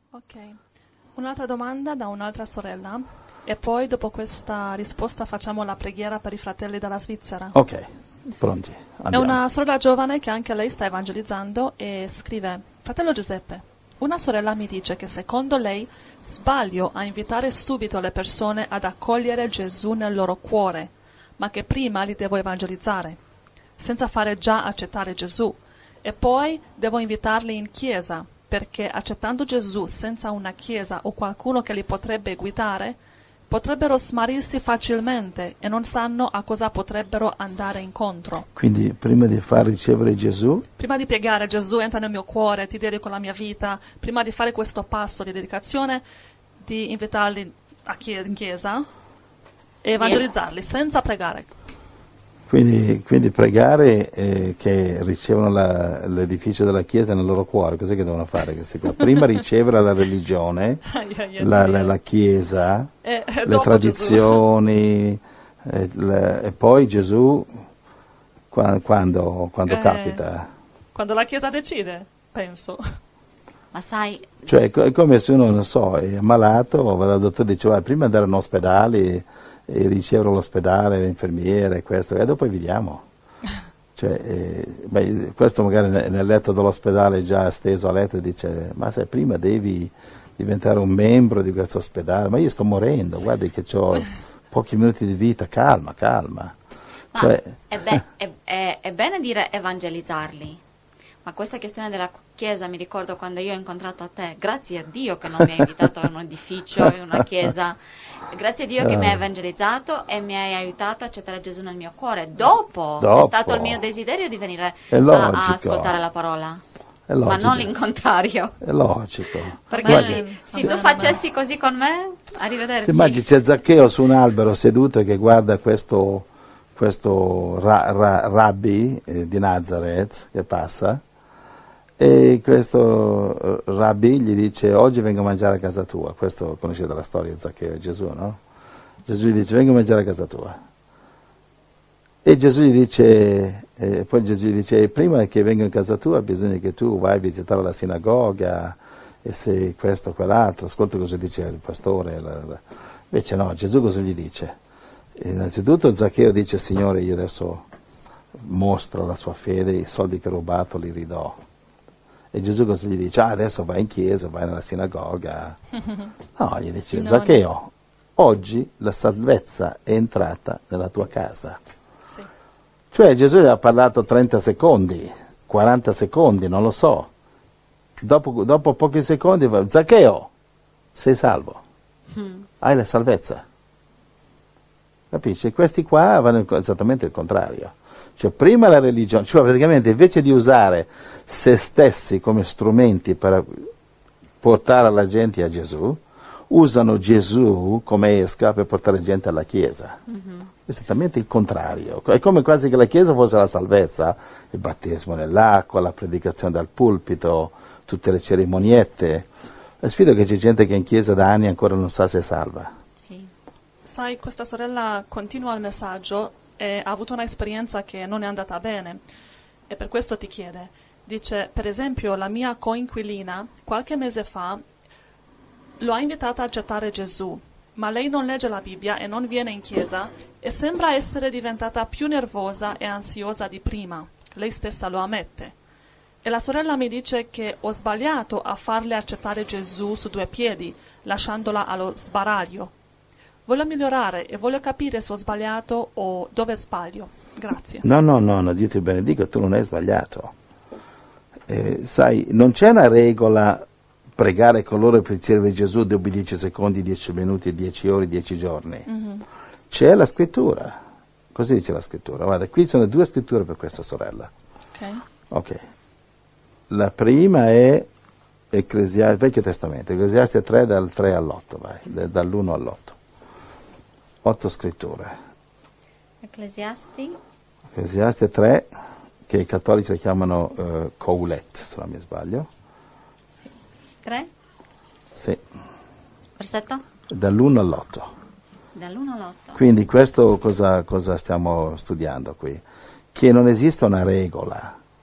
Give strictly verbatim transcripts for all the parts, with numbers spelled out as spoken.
Ok, un'altra domanda da un'altra sorella e poi dopo questa risposta facciamo la preghiera per i fratelli dalla Svizzera. Ok, pronti, andiamo. È una sorella giovane che anche lei sta evangelizzando e scrive: Fratello Giuseppe, una sorella mi dice che secondo lei sbaglio a invitare subito le persone ad accogliere Gesù nel loro cuore, ma che prima li devo evangelizzare, senza fare già accettare Gesù, e poi devo invitarli in chiesa, perché accettando Gesù senza una chiesa o qualcuno che li potrebbe guidare, potrebbero smarrirsi facilmente e non sanno a cosa potrebbero andare incontro. Quindi prima di far ricevere Gesù, Prima di pregare Gesù entra nel mio cuore, ti dedico la mia vita, prima di fare questo passo di dedicazione, di invitarli a chie- in chiesa e evangelizzarli senza pregare. quindi, quindi pregare eh, che ricevono la- l'edificio della Chiesa nel loro cuore. Cos'è che devono fare questi qua? Prima ricevere la religione, Ai, ai, ai, la, ai, la- ai. la Chiesa, E- e le dopo tradizioni, eh, le- e poi Gesù qua- quando, quando Eh. capita. Gesù, quando la chiesa decide, penso. Ma sai, Cioè è co- è come se uno, non so, è ammalato, va dal dottore e dice "Vai, prima andare in ospedale e, e ricevere l'ospedale, l'infermiere e questo, e dopo vediamo. Cioè, eh, beh, questo magari ne- nel letto dell'ospedale già steso a letto dice ma sai, prima devi diventare un membro di questo ospedale, ma io sto morendo, guardi che ho pochi minuti di vita, calma, calma. ma Cioè, è, be- è- è- è bene dire evangelizzarli, ma questa questione della chiesa, mi ricordo quando io ho incontrato a te, grazie a Dio che non mi hai invitato a un edificio, in una chiesa, grazie a Dio che mi hai evangelizzato e mi hai aiutato a accettare Gesù nel mio cuore. Dopo, Dopo. è stato il mio desiderio di venire È a, logico. a ascoltare la parola, è ma logico. non l'incontrario. È logico. Perché Guardi- se, se Amen, tu facessi così con me, arrivederci. Ti immagini c'è Zaccheo su un albero seduto che guarda questo, questo ra- ra- rabbi eh, di Nazareth che passa e questo eh, rabbi gli dice oggi vengo a mangiare a casa tua. Questo conoscete la storia di Zaccheo e Gesù, no? Gesù gli dice vengo a mangiare a casa tua. E Gesù gli dice, eh, poi Gesù gli dice prima che vengo in casa tua bisogna che tu vai a visitare la sinagoga e se questo o quell'altro, ascolta cosa dice il pastore. La, la. Invece no, Gesù cosa gli dice? Innanzitutto Zaccheo dice Signore io adesso mostro la sua fede, i soldi che ho rubato li ridò. E Gesù cosa gli dice? Ah, adesso vai in chiesa, vai nella sinagoga. No, gli dice No, Zaccheo, oggi la salvezza è entrata nella tua casa. Sì. Cioè Gesù gli ha parlato trenta secondi, quaranta secondi, non lo so. Dopo, dopo pochi secondi va, Zaccheo, sei salvo, hai la salvezza. Capisci? Questi qua vanno esattamente il contrario. Cioè prima la religione, cioè praticamente invece di usare se stessi come strumenti per portare la gente a Gesù, usano Gesù come esca per portare gente alla Chiesa. Mm-hmm. Esattamente il contrario. È come quasi che la Chiesa fosse la salvezza, il battesimo nell'acqua, la predicazione dal pulpito, tutte le cerimoniette. E sfido che c'è gente che è in Chiesa da anni ancora non sa se è salva. Sì. Sai, questa sorella continua il messaggio e ha avuto un'esperienza che non è andata bene e per questo ti chiede. Dice, per esempio, la mia coinquilina qualche mese fa lo ha invitata a accettare Gesù, ma lei non legge la Bibbia e non viene in chiesa e sembra essere diventata più nervosa e ansiosa di prima. Lei stessa lo ammette. E la sorella mi dice che ho sbagliato a farle accettare Gesù su due piedi, lasciandola allo sbaraglio. Voglio migliorare e voglio capire se ho sbagliato o dove sbaglio. Grazie. No, no, no, no, Dio ti benedica, tu non hai sbagliato. Eh, sai, non c'è una regola pregare con loro per ricevere Gesù dopo dieci secondi, dieci minuti, dieci ore, dieci giorni. Mm-hmm. C'è la scrittura. Così dice la scrittura. Guarda, qui sono due scritture per questa sorella. Ok. Ok. La prima è Ecclesiastes, Vecchio Testamento, Ecclesiastes tre dal tre all'otto, vai, dall'uno all'otto. Otto scritture. Ecclesiasti? Ecclesiastes tre, che i cattolici chiamano uh, Coulet, se non mi sbaglio. Sì. tre? Sì. Versetto? Dall'uno all'otto. Dall'uno all'otto. Quindi questo cosa, cosa stiamo studiando qui? Che non esiste una regola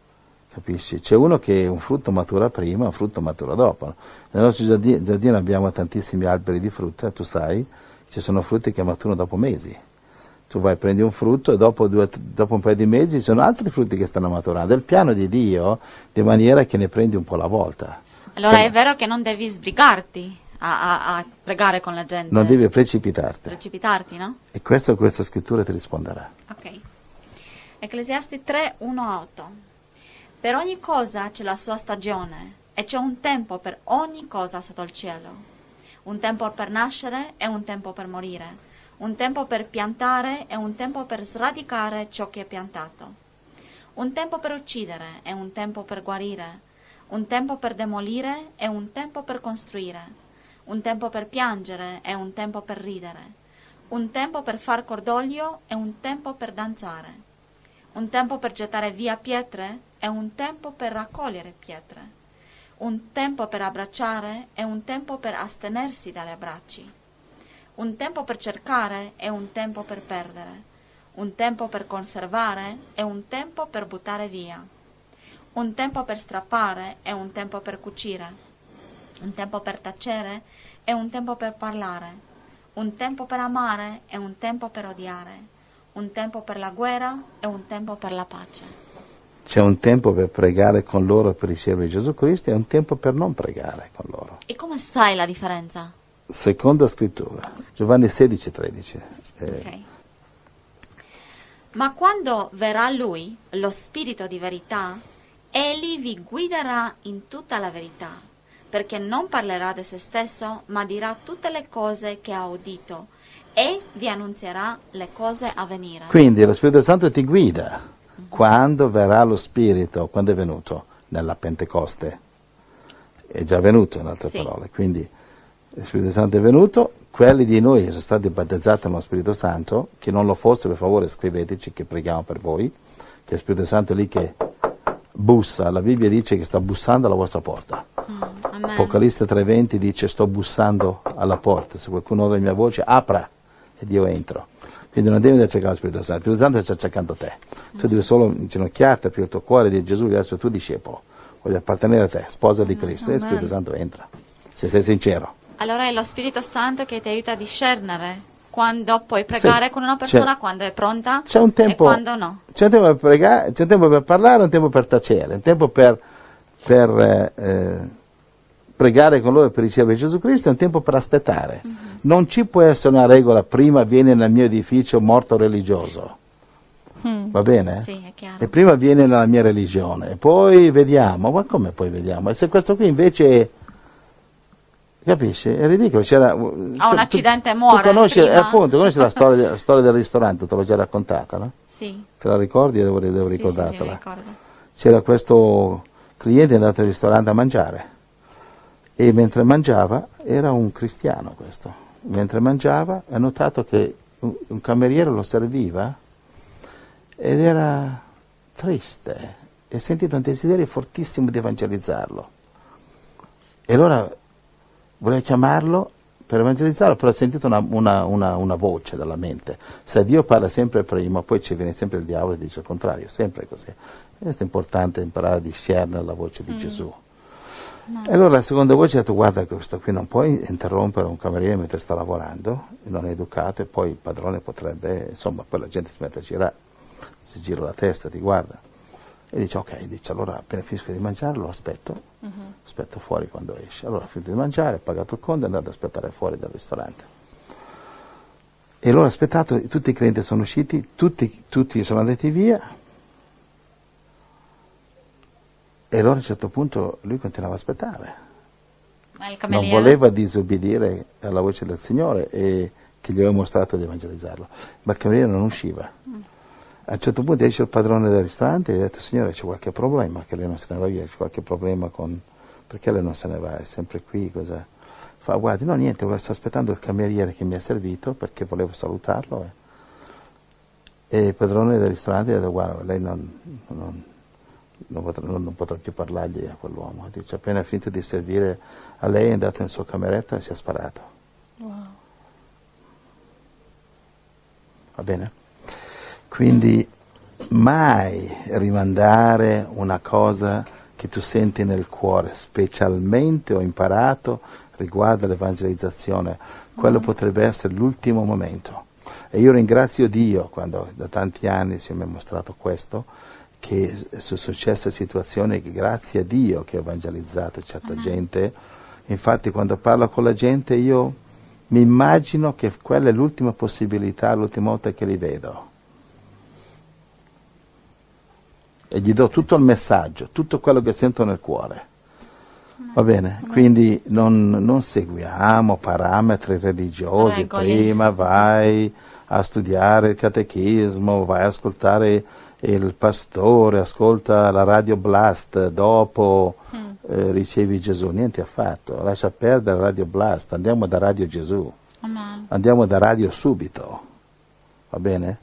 capisci? C'è uno che un frutto matura prima e un frutto matura dopo. Nel nostro giardino, giardino abbiamo tantissimi alberi di frutta, tu sai, ci sono frutti che maturano dopo mesi. Tu vai, prendi un frutto e dopo, due, dopo un paio di mesi ci sono altri frutti che stanno maturando. È il piano di Dio, di maniera che ne prendi un po' alla volta. Allora Se è vero che non devi sbrigarti a, a, a pregare con la gente. non devi precipitarti. Precipitarti, no? E questo questa scrittura ti risponderà. Ok. Ecclesiasti tre, uno a otto. Per ogni cosa c'è la sua stagione e c'è un tempo per ogni cosa sotto il cielo. Un tempo per nascere e un tempo per morire. Un tempo per piantare e un tempo per sradicare ciò che è piantato. Un tempo per uccidere e un tempo per guarire. Un tempo per demolire e un tempo per costruire. Un tempo per piangere e un tempo per ridere. Un tempo per far cordoglio e un tempo per danzare. Un tempo per gettare via pietre e un tempo per raccogliere pietre. Un tempo per abbracciare e un tempo per astenersi dalle abbracci. Un tempo per cercare e un tempo per perdere. Un tempo per conservare e un tempo per buttare via. Un tempo per strappare e un tempo per cucire. Un tempo per tacere e un tempo per parlare. Un tempo per amare e un tempo per odiare. Un tempo per la guerra e un tempo per la pace. C'è un tempo per pregare con loro per ricevere Gesù Cristo e un tempo per non pregare con loro. E come sai la differenza? Seconda scrittura, Giovanni sedici, tredici. Eh, Ok. Ma quando verrà Lui, lo Spirito di verità, Egli vi guiderà in tutta la verità, perché non parlerà di se stesso, ma dirà tutte le cose che ha udito e vi annunzierà le cose a venire. Quindi lo Spirito Santo ti guida. Mm-hmm. Quando verrà lo Spirito? Quando è venuto? Nella Pentecoste. È già venuto, in altre sì. parole. Quindi lo Spirito Santo è venuto, quelli di noi che sono stati battezzati nello Spirito Santo, che non lo fosse, per favore scriveteci che preghiamo per voi, che lo Spirito Santo è lì che bussa, la Bibbia dice che sta bussando alla vostra porta. Mm, Apocalisse tre venti dice sto bussando alla porta, se qualcuno ora la mia voce apra e io entro. Quindi non devi cercare lo Spirito Santo, lo Spirito Santo sta cercando te. Tu mm. devi solo inginocchiarti, aprire il tuo cuore e dire Gesù, io sono tuo discepolo, voglio appartenere a te, sposa di Cristo, mm, e lo Spirito Santo entra, se sei sincero. Allora è lo Spirito Santo che ti aiuta a discernere quando puoi pregare sì, con una persona, c'è, quando è pronta c'è un tempo, e quando no. C'è un tempo per pregare, c'è un tempo per parlare, un tempo per tacere, un tempo per, per eh, eh, pregare con loro per ricevere Gesù Cristo e un tempo per aspettare. Mm-hmm. Non ci può essere una regola, prima viene nel mio edificio morto religioso. Mm. Va bene? Sì, è chiaro. E prima viene nella mia religione, e poi vediamo, ma come poi vediamo? E se questo qui invece... Capisci? È ridicolo. C'era, ha un accidente e muore. Tu conosci, eh, appunto, conosci la storia, la storia del ristorante, te l'ho già raccontata, no? Sì. Te la ricordi? Devo, devo sì, ricordartela. Sì, sì, C'era questo cliente andato al ristorante a mangiare e mentre mangiava, era un cristiano questo, mentre mangiava ha notato che un, un cameriere lo serviva ed era triste e ha sentito un desiderio fortissimo di evangelizzarlo. E allora voleva chiamarlo per evangelizzarlo, però ha sentito una, una, una, una voce dalla mente. Se Dio parla sempre prima, poi ci viene sempre il diavolo e dice il contrario, sempre così. E questo è importante, imparare a discernere la voce di mm. Gesù. No. E allora la seconda voce ha detto, guarda, questo qui non puoi interrompere un cameriere mentre sta lavorando, non è educato, e poi il padrone potrebbe, insomma, poi la gente si mette a girare, si gira la testa, ti guarda. E dice, ok, dice, allora appena finisco di mangiare lo aspetto, uh-huh. aspetto fuori quando esce. Allora ha finito di mangiare, ha pagato il conto e è andato ad aspettare fuori dal ristorante. E allora ha aspettato, tutti i clienti sono usciti, tutti, tutti sono andati via, e allora a un certo punto lui continuava a aspettare. Ma il non voleva disobbedire alla voce del Signore e che gli aveva mostrato di evangelizzarlo, ma il cameriere non usciva. Uh-huh. A un certo punto esce il padrone del ristorante e ha detto, signore, c'è qualche problema, che lei non se ne va via, c'è qualche problema con... perché lei non se ne va, è sempre qui, cosa... Fa, guardi, no niente, sto aspettando il cameriere che mi ha servito perché volevo salutarlo. E, e il padrone del ristorante ha detto, guarda, lei non, non, non, potrà, non, non potrà più parlargli a quell'uomo. Dice, appena finito di servire a lei è andato in sua cameretta e si è sparato. Wow. Va bene? Quindi mai rimandare una cosa che tu senti nel cuore, specialmente ho imparato riguardo all'evangelizzazione, quello mm. potrebbe essere l'ultimo momento. E io ringrazio Dio quando da tanti anni si mi ha mostrato questo, che sono successe situazioni che grazie a Dio che ho evangelizzato certa mm. gente. Infatti quando parlo con la gente io mi immagino che quella è l'ultima possibilità, l'ultima volta che li vedo. E gli do tutto il messaggio, tutto quello che sento nel cuore. Va bene? Quindi non, non seguiamo parametri religiosi. Regoli. Prima vai a studiare il catechismo, vai a ascoltare il pastore, ascolta la Radio Blast, dopo mm. eh, ricevi Gesù. Niente affatto, lascia perdere Radio Blast, andiamo da Radio Gesù, Amen. Andiamo da Radio Subito. Va bene?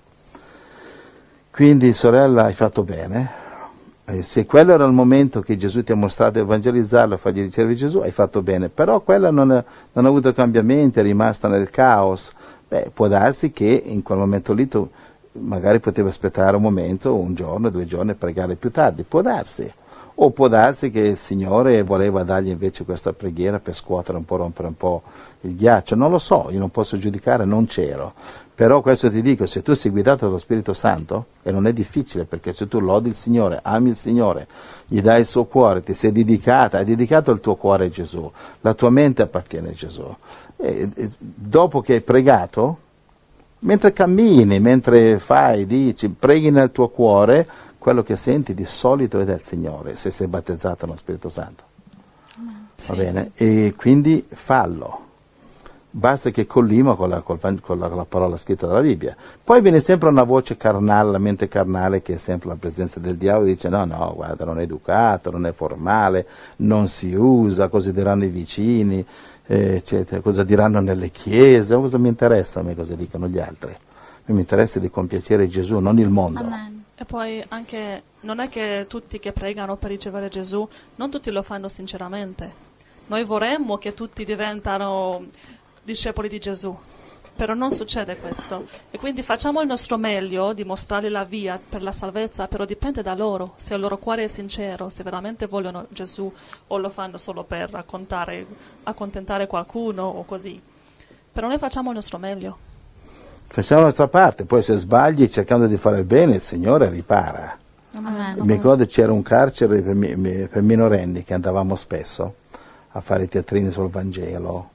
Quindi, sorella, hai fatto bene. Eh, se quello era il momento che Gesù ti ha mostrato di evangelizzarlo e fargli ricevere Gesù, hai fatto bene. Però quella non, è, non ha avuto cambiamenti, è rimasta nel caos. Beh, può darsi che in quel momento lì tu magari potevi aspettare un momento, un giorno, due giorni e pregare più tardi. Può darsi. O può darsi che il Signore voleva dargli invece questa preghiera per scuotere un po', rompere un po' il ghiaccio. Non lo so, io non posso giudicare, non c'ero. Però questo ti dico, se tu sei guidato dallo Spirito Santo, e non è difficile, perché se tu lodi il Signore, ami il Signore, gli dai il suo cuore, ti sei dedicata, hai dedicato il tuo cuore a Gesù, la tua mente appartiene a Gesù. E, e, dopo che hai pregato, mentre cammini, mentre fai, dici, preghi nel tuo cuore, quello che senti di solito è del Signore, se sei battezzato nello Spirito Santo. Sì, va bene? Sì. E quindi fallo. Basta che collima con la, con, la, con la parola scritta dalla Bibbia. Poi viene sempre una voce carnale, la mente carnale, che è sempre la presenza del diavolo, dice no, no, guarda, non è educato, non è formale, non si usa, cosa diranno i vicini, eh, eccetera, cosa diranno nelle chiese, cosa mi interessa a me cosa dicono gli altri. Mi interessa di compiacere Gesù, non il mondo. Amen. E poi anche, non è che tutti che pregano per ricevere Gesù, non tutti lo fanno sinceramente. Noi vorremmo che tutti diventano discepoli di Gesù, però non succede questo. E quindi facciamo il nostro meglio di mostrargli la via per la salvezza, però dipende da loro, se il loro cuore è sincero, se veramente vogliono Gesù o lo fanno solo per raccontare, accontentare qualcuno o così. Però noi facciamo il nostro meglio. Facciamo la nostra parte, poi se sbagli cercando di fare il bene il Signore ripara. Amen. Mi ricordo c'era un carcere per, mi, per minorenni che andavamo spesso a fare i teatrini sul Vangelo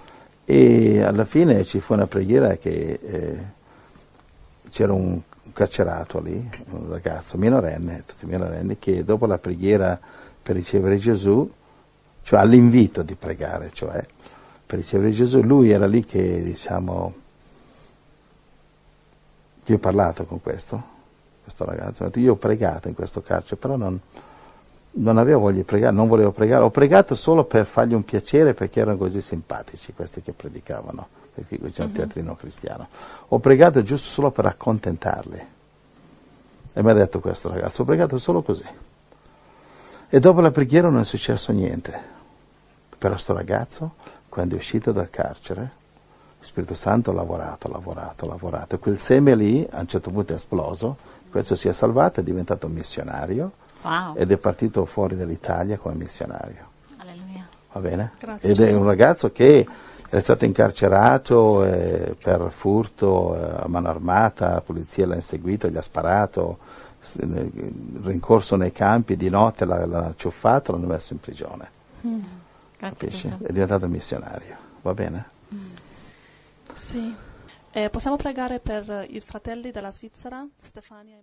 e alla fine ci fu una preghiera che eh, c'era un carcerato lì, un ragazzo minorenne, tutti minorenni, che dopo la preghiera per ricevere Gesù, cioè all'invito di pregare, cioè per ricevere Gesù, lui era lì che diciamo... Io ho parlato con questo, questo ragazzo, io ho pregato in questo carcere, però non, non avevo voglia di pregare, non volevo pregare, ho pregato solo per fargli un piacere perché erano così simpatici questi che predicavano, perché qui c'è un teatrino cristiano. Ho pregato giusto solo per accontentarli. E mi ha detto questo ragazzo, ho pregato solo così. E dopo la preghiera non è successo niente. Però sto ragazzo, quando è uscito dal carcere, lo Spirito Santo ha lavorato, lavorato, lavorato. E quel seme lì a un certo punto è esploso, questo si è salvato, è diventato un missionario. Wow. Ed è partito fuori dall'Italia come missionario. Alleluia. Va bene? Grazie, ed Gesù. È un ragazzo che è stato incarcerato eh, per furto eh, a mano armata, la polizia l'ha inseguito, gli ha sparato, eh, rincorso nei campi, di notte l'ha, l'ha ciuffato, l'hanno messo in prigione. Mm. Capisci? È diventato missionario. Va bene? Mm. Sì. Eh, possiamo pregare per i fratelli della Svizzera, Stefania e